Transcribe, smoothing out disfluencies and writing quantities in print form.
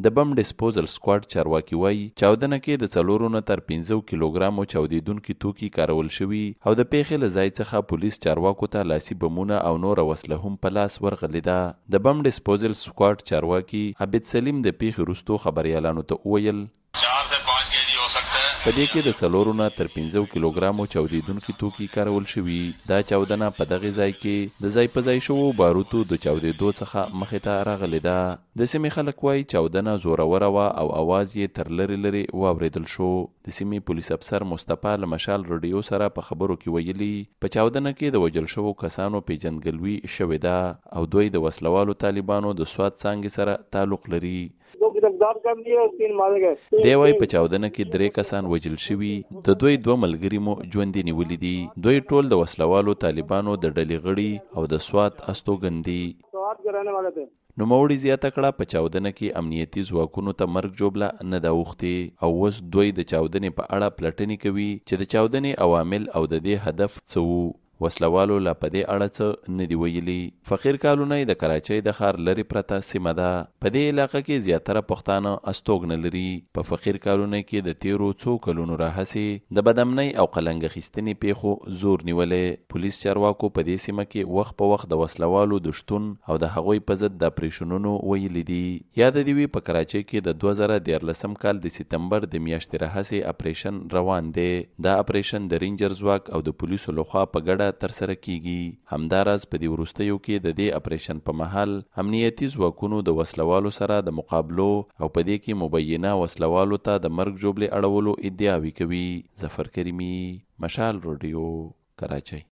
د بم ډسپوزل سکواډ چارواکي وایي چاودنه کې د 4 نه تر 15 کیلوګرامو چاودیدونکي توکي کارول شوي او د پیښې له ځای څخه پولیس چارواکو ته لاسي بمونه او نور وسله هم په لاس ورغلې ده. د بم ډسپوزل سکواډ چارواکي عبد سلیم د پیښې وروسته خبريالانو ته وویل په دې کې د 4 نه تر 15 کیلوګرامو چاودیدونکي توکي کارول شوي. دا چاودنه په دغه ځای کې د ځای په ځای شوو باروتو د چاودېدو څخه مخې ته راغلې ده. د سیمې خلک وایي چاودنه زوروره وه او اواز یې تر لرې واورېدل شو. د سیمې پولیس افسر مصطفی له مشال رادیو سره په خبرو کې ویلي په چاودنه کې د وژل شوو کسانو پیژندګلوي شوې ده او دوی د وسلوالو طالبانو د سوات څانګې سره تعلق لري. دی وایي په چاودنه کې 3 کسان وژل شوي، د دوی 2 ملګري مو ژوندي نیولي دي. دوی ټول د وسلوالو طالبانو د ډلې غړي او د سوات استوګن دي. نوموړي زیاته کړه په چاودنه کې امنیتي ځواکونو ته مرګ جوړه نه ده اوښتې او اوس دوی د چاودنې په اړه پلټنې کوي چې د چاودنې عوامل او د دې هدف څه وو. وسلوالو لا په دې اړه څه نه دي ویلي. فقیر کالونی د کراچۍ د ښار لرې پرته سیمه ده. په دې علاقه کې زیاتره پښتانه استوګنه لري. په فقیر کالونی کې د تیرو څو کلونو راهیسې د بدامنۍ او قلنګ اخیستنې پیښو زور نیولې. پولیس چارواکو په دې سیمه کې وخت په وخت د وسلوالو د شتون او د هغوی په ضد د اپریشنونو ویلي دي. یاد دې وي په کراچۍ کې د 2014 کال د سپتمبر د میاشتې راهیسې اپریشن روان دی. دا اپریشن د رینجر ځواک او د پولیسو لخوا په ګډه ترسره کیږي. همداراز په دې وروستیو کې د دې اپریشن په مهال امنیتي ځواکونو د وسلوالو سره د مقابلو او په دې کې مبینه وسلوالو ته د مرګ ژوبلې اړولو ادعاوې کوي. ظفر کریمي، مشال رادیو، کراچۍ.